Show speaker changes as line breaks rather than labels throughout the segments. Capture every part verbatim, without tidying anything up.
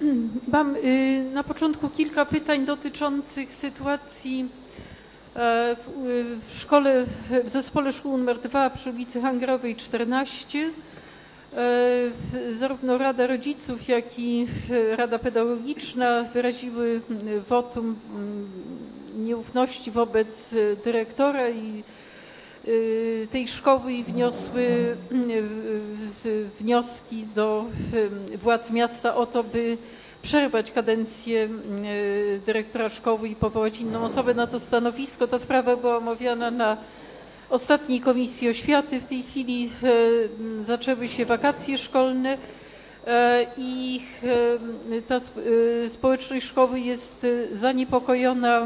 Mam na początku kilka pytań dotyczących sytuacji w szkole, w zespole szkół nr dwa przy ulicy Hangarowej czternaście. Zarówno Rada Rodziców, jak i Rada Pedagogiczna wyraziły wotum nieufności wobec dyrektora i tej szkoły i wniosły wnioski do władz miasta o to, by przerwać kadencję dyrektora szkoły i powołać inną osobę na to stanowisko. Ta sprawa była omawiana na ostatniej Komisji Oświaty. W tej chwili zaczęły się wakacje szkolne i ta społeczność szkoły jest zaniepokojona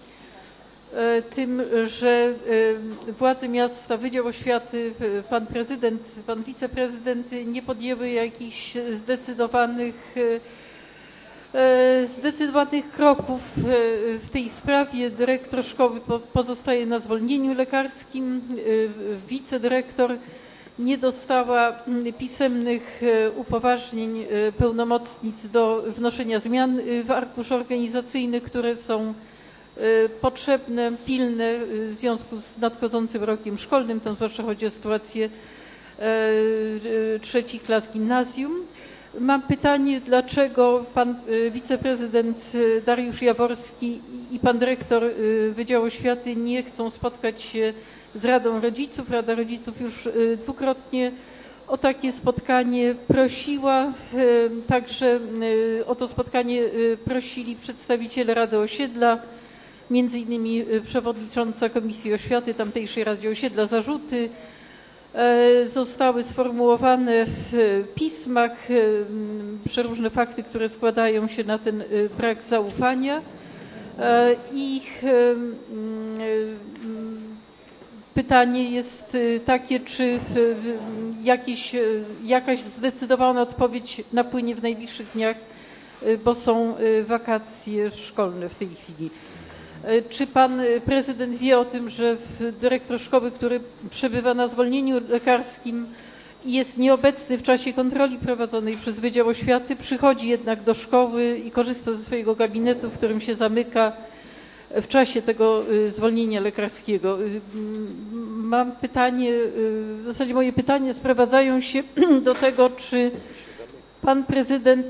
tym, że władze miasta, Wydział Oświaty, pan prezydent, pan wiceprezydent nie podjęły jakichś zdecydowanych, zdecydowanych kroków w tej sprawie. Dyrektor szkoły pozostaje na zwolnieniu lekarskim. Wicedyrektor nie dostała pisemnych upoważnień pełnomocnic do wnoszenia zmian w arkuszu organizacyjnych, które są potrzebne, pilne w związku z nadchodzącym rokiem szkolnym. To zwłaszcza chodzi o sytuację trzecich klas gimnazjum. Mam pytanie, dlaczego pan wiceprezydent Dariusz Jaworski i pan dyrektor Wydziału Oświaty nie chcą spotkać się z Radą Rodziców. Rada Rodziców już dwukrotnie o takie spotkanie prosiła. Także o to spotkanie prosili przedstawiciele Rady Osiedla, między innymi przewodnicząca Komisji Oświaty tamtejszej Radzie Osiedla. Zarzuty zostały sformułowane w pismach, przeróżne fakty, które składają się na ten brak zaufania. Ich pytanie jest takie, czy jakieś, jakaś zdecydowana odpowiedź napłynie w najbliższych dniach, bo są wakacje szkolne w tej chwili. Czy pan prezydent wie o tym, że dyrektor szkoły, który przebywa na zwolnieniu lekarskim i jest nieobecny w czasie kontroli prowadzonej przez Wydział Oświaty, przychodzi jednak do szkoły i korzysta ze swojego gabinetu, w którym się zamyka w czasie tego zwolnienia lekarskiego? Mam pytanie, w zasadzie moje pytania sprowadzają się do tego, czy pan prezydent,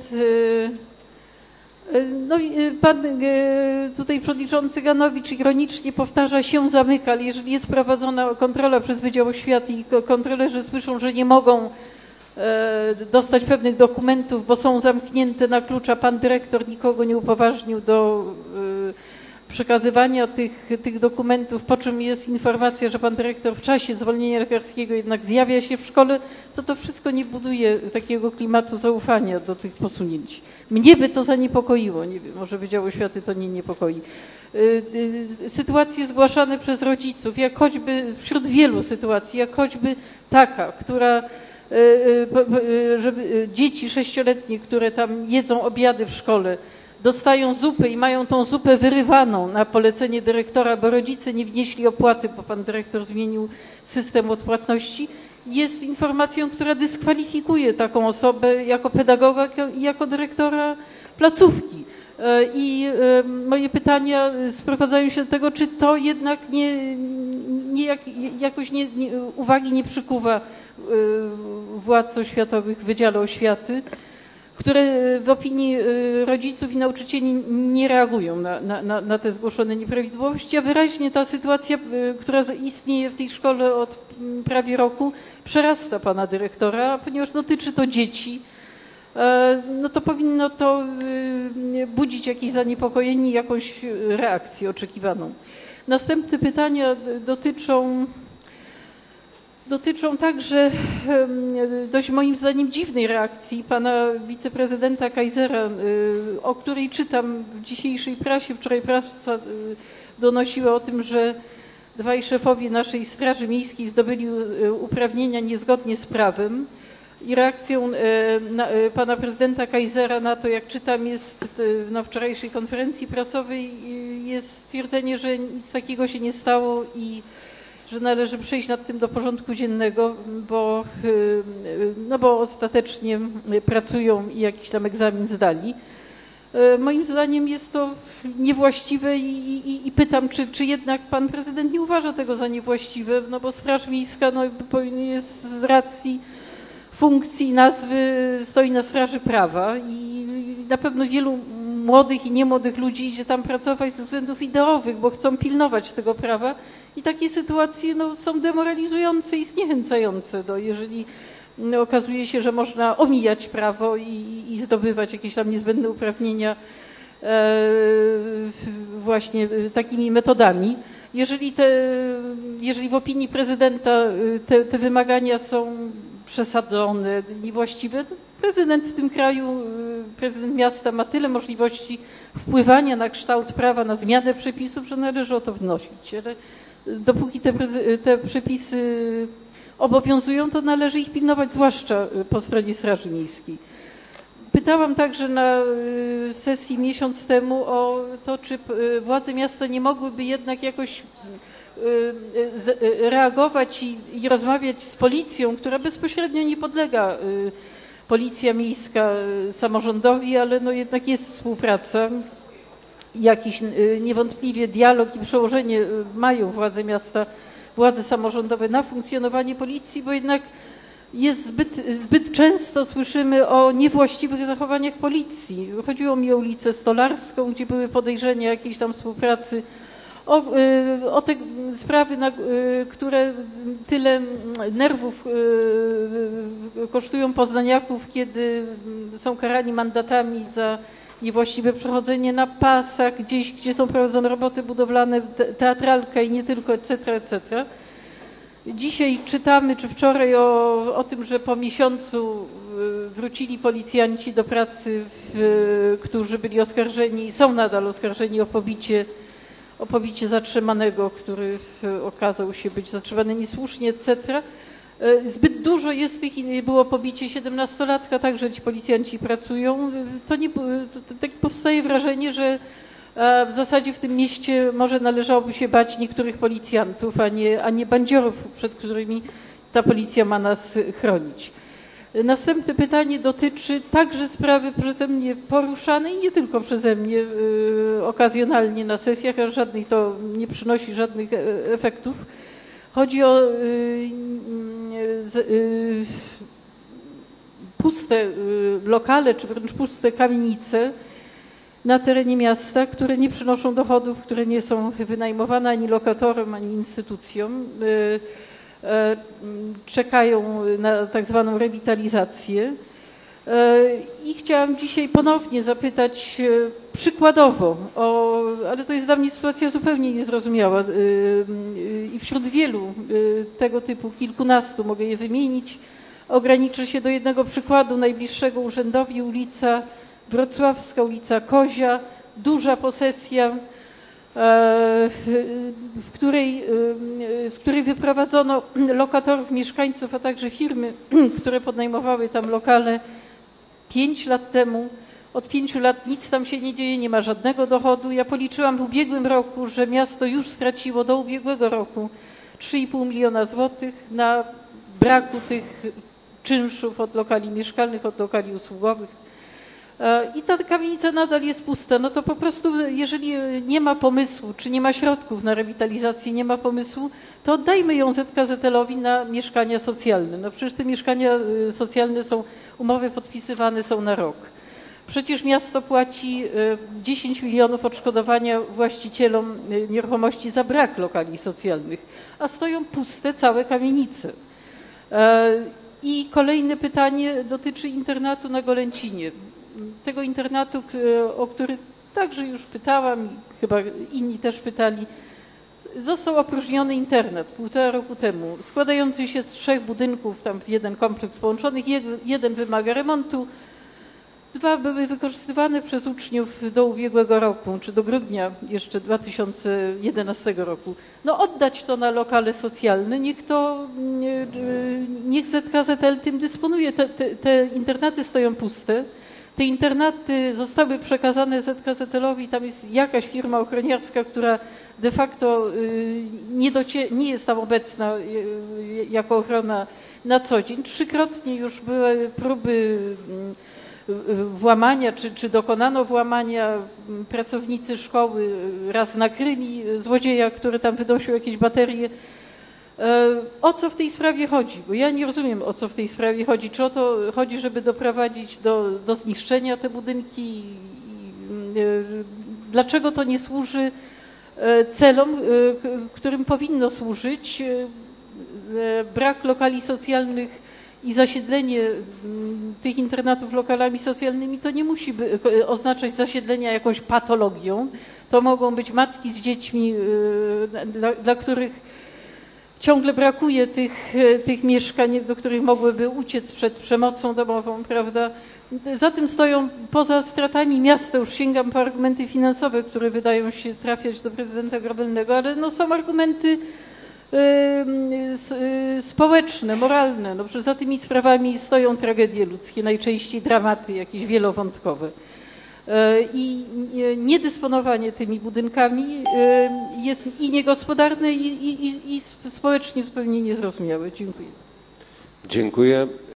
no pan tutaj przewodniczący Ganowicz ironicznie powtarza, się zamyka, ale jeżeli jest prowadzona kontrola przez Wydział Oświaty i kontrolerzy słyszą, że nie mogą dostać pewnych dokumentów, bo są zamknięte na klucz, a pan dyrektor nikogo nie upoważnił do przekazywania tych, tych dokumentów, po czym jest informacja, że pan dyrektor w czasie zwolnienia lekarskiego jednak zjawia się w szkole, to to wszystko nie buduje takiego klimatu zaufania do tych posunięć. Mnie by to zaniepokoiło, nie wiem, może Wydział Oświaty to nie niepokoi. Sytuacje zgłaszane przez rodziców, jak choćby wśród wielu sytuacji, jak choćby taka, która żeby dzieci sześcioletnie, które tam jedzą obiady w szkole, dostają zupę i mają tą zupę wyrywaną na polecenie dyrektora, bo rodzice nie wnieśli opłaty, bo pan dyrektor zmienił system odpłatności, jest informacją, która dyskwalifikuje taką osobę jako pedagoga i jako dyrektora placówki. I moje pytania sprowadzają się do tego, czy to jednak nie, nie jak, jakoś nie, nie, uwagi nie przykuwa władz oświatowych w Wydziale Oświaty, które w opinii rodziców i nauczycieli nie reagują na, na, na te zgłoszone nieprawidłowości, a wyraźnie ta sytuacja, która istnieje w tej szkole od prawie roku, przerasta pana dyrektora, ponieważ dotyczy to dzieci, no to powinno to budzić jakieś zaniepokojenie i jakąś reakcję oczekiwaną. Następne pytania dotyczą Dotyczą także dość moim zdaniem dziwnej reakcji pana wiceprezydenta Kaisera, o której czytam w dzisiejszej prasie. Wczoraj prasa donosiła o tym, że dwaj szefowie naszej Straży Miejskiej zdobyli uprawnienia niezgodnie z prawem. I reakcją pana prezydenta Kaisera na to, jak czytam, jest na wczorajszej konferencji prasowej, jest stwierdzenie, że nic takiego się nie stało i że należy przejść nad tym do porządku dziennego, bo, no bo ostatecznie pracują i jakiś tam egzamin zdali. Moim zdaniem jest to niewłaściwe i, i, i pytam, czy, czy jednak pan prezydent nie uważa tego za niewłaściwe, no bo Straż Miejska no, jest z racji funkcji, nazwy stoi na straży prawa i na pewno wielu młodych i niemłodych ludzi idzie tam pracować ze względów ideowych, bo chcą pilnować tego prawa i takie sytuacje no, są demoralizujące i zniechęcające. No, jeżeli no, okazuje się, że można omijać prawo i, i zdobywać jakieś tam niezbędne uprawnienia e, właśnie takimi metodami. Jeżeli, te, jeżeli w opinii prezydenta te, te wymagania są przesadzone, niewłaściwe, to prezydent w tym kraju, prezydent miasta ma tyle możliwości wpływania na kształt prawa, na zmianę przepisów, że należy o to wnosić. Ale dopóki te, te przepisy obowiązują, to należy ich pilnować, zwłaszcza po stronie Straży Miejskiej. Pytałam także na sesji miesiąc temu o to, czy władze miasta nie mogłyby jednak jakoś reagować i, i rozmawiać z policją, która bezpośrednio nie podlega policja miejska samorządowi, ale no jednak jest współpraca. Jakiś niewątpliwie dialog i przełożenie mają władze miasta, władze samorządowe na funkcjonowanie policji, bo jednak jest zbyt, zbyt często słyszymy o niewłaściwych zachowaniach policji. Chodziło mi o ulicę Stolarską, gdzie były podejrzenia jakiejś tam współpracy, o, o te sprawy, na, które tyle nerwów kosztują poznaniaków, kiedy są karani mandatami za niewłaściwe przechodzenie na pasach, gdzieś, gdzie są prowadzone roboty budowlane, teatralka i nie tylko, et cetera, et cetera. Dzisiaj czytamy, czy wczoraj o, o tym, że po miesiącu wrócili policjanci do pracy, w, którzy byli oskarżeni i są nadal oskarżeni o pobicie, o pobicie zatrzymanego, który okazał się być zatrzymany niesłusznie, et cetera. Zbyt dużo jest tych, było pobicie siedemnastolatka, także ci policjanci pracują. To nie, to, to, tak powstaje wrażenie, że w zasadzie w tym mieście może należałoby się bać niektórych policjantów, a nie, a nie bandziorów, przed którymi ta policja ma nas chronić. Następne pytanie dotyczy także sprawy przeze mnie poruszanej, nie tylko przeze mnie, yy, okazjonalnie na sesjach, a żadnych to nie przynosi żadnych efektów. Chodzi o yy, yy, puste yy, lokale, czy wręcz puste kamienice na terenie miasta, które nie przynoszą dochodów, które nie są wynajmowane ani lokatorom, ani instytucjom. Czekają na tak zwaną rewitalizację. I chciałam dzisiaj ponownie zapytać przykładowo, o, ale to jest dla mnie sytuacja zupełnie niezrozumiała i wśród wielu tego typu kilkunastu, mogę je wymienić, ograniczę się do jednego przykładu najbliższego urzędowi, ulica Wrocławska, ulica Kozia, duża posesja, w której, z której wyprowadzono lokatorów, mieszkańców, a także firmy, które podnajmowały tam lokale pięć lat temu. Od pięciu lat nic tam się nie dzieje, nie ma żadnego dochodu. Ja policzyłam w ubiegłym roku, że miasto już straciło do ubiegłego roku trzy i pół miliona złotych na braku tych czynszów od lokali mieszkalnych, od lokali usługowych. I ta kamienica nadal jest pusta. No to po prostu, jeżeli nie ma pomysłu, czy nie ma środków na rewitalizację, nie ma pomysłu, to oddajmy ją Z K Z L-owi na mieszkania socjalne. No przecież te mieszkania socjalne są, umowy podpisywane są na rok. Przecież miasto płaci dziesięć milionów odszkodowania właścicielom nieruchomości za brak lokali socjalnych, a stoją puste całe kamienice. I kolejne pytanie dotyczy internatu na Golęcinie. Tego internatu, o który także już pytałam i chyba inni też pytali, został opróżniony internat półtora roku temu, składający się z trzech budynków, tam w jeden kompleks połączonych. Jeden wymaga remontu, dwa były wykorzystywane przez uczniów do ubiegłego roku, czy do grudnia jeszcze dwa tysiące jedenastego roku. No oddać to na lokale socjalne, niech to, niech Z K Z L tym dysponuje. Te, te, te internaty stoją puste. te internaty zostały przekazane Z K Z L-owi, tam jest jakaś firma ochroniarska, która de facto nie, docie- nie jest tam obecna jako ochrona na co dzień. Trzykrotnie już były próby włamania, czy, czy dokonano włamania. Pracownicy szkoły raz nakryli złodzieja, który tam wynosił jakieś baterie. O co w tej sprawie chodzi? Bo ja nie rozumiem, o co w tej sprawie chodzi. Czy o to chodzi, żeby doprowadzić do, do zniszczenia te budynki? Dlaczego to nie służy celom, którym powinno służyć? Brak lokali socjalnych i zasiedlenie tych internatów lokalami socjalnymi to nie musi by oznaczać zasiedlenia jakąś patologią. To mogą być matki z dziećmi, dla, dla których ciągle brakuje tych, tych mieszkań, do których mogłyby uciec przed przemocą domową, prawda? Za tym stoją poza stratami miasta, już sięgam po argumenty finansowe, które wydają się trafiać do prezydenta Grobelnego, ale no są argumenty społeczne, moralne. No, że za tymi sprawami stoją tragedie ludzkie, najczęściej dramaty jakieś wielowątkowe. I niedysponowanie tymi budynkami jest i niegospodarne, i, i, i społecznie zupełnie niezrozumiałe. Dziękuję.
Dziękuję.